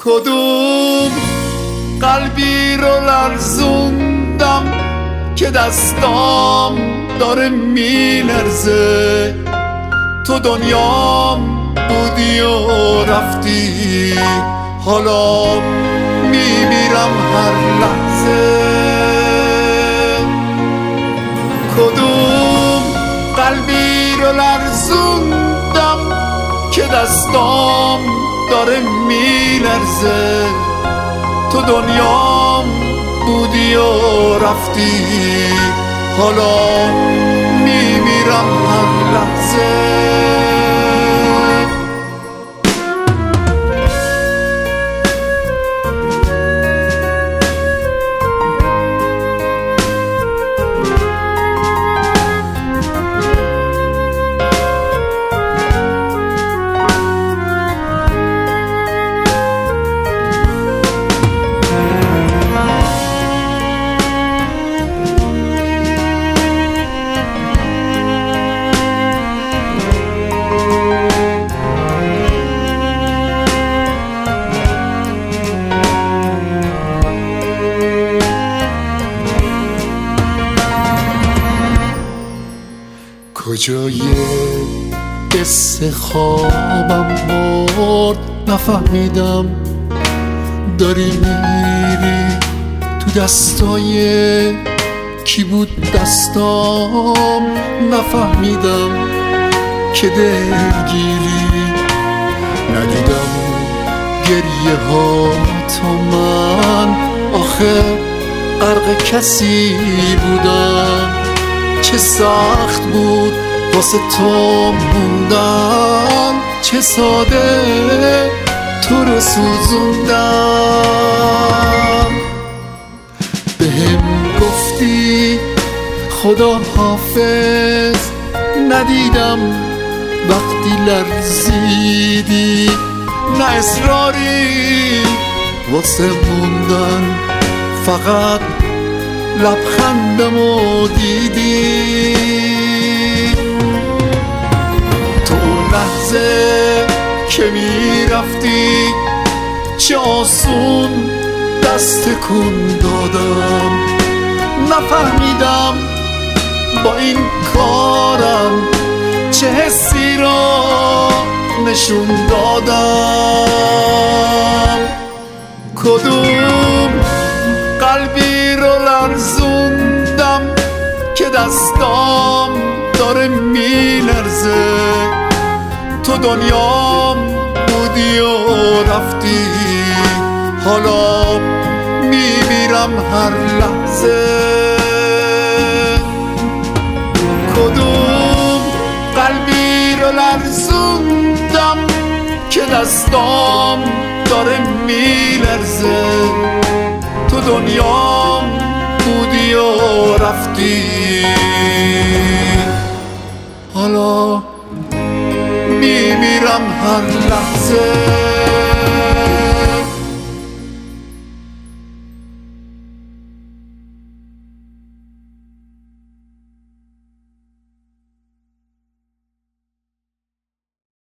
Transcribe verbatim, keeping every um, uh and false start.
کدوم قلبی رو لرزوندم که دستام داره میلرزه. تو دنیام بودی و رفتی، حالا میمیرم هر لحظه. کدوم قلبی رو لرزوندم که دستام داره میلرزه. تو دنیام بودی و رفتی، حالا میمیرم هر لحظه. کجای قصه خوابم برد نفهمیدم، داری میری تو دستای کی بود دستام، نفهمیدم که دلگیری. ندیدم گریه ها تو من، آخه غرق کسی بودم. چه سخت بود واسه تو موندن، چه ساده تو رو سوزوندم. بهم گفتی خدا حافظ، ندیدم وقتی لرزیدی. نه اصراری واسه موندن، فقط لبخندمو دیدی. تو اون لحظه که میرفتی چه آسون دست کن دادم. نفهمیدم با این کارم چه حسی را نشون دادم. کدوم قلبی رو لرزوندم که دستام داره میلرزه. تو دنیام بودی و رفتی، حالا میمیرم هر لحظه. کدوم قلبی رو لرزوندم که دستام داره میلرزه. تو دنیام بودی و رفتی، حالا میمیرم هر لحظه.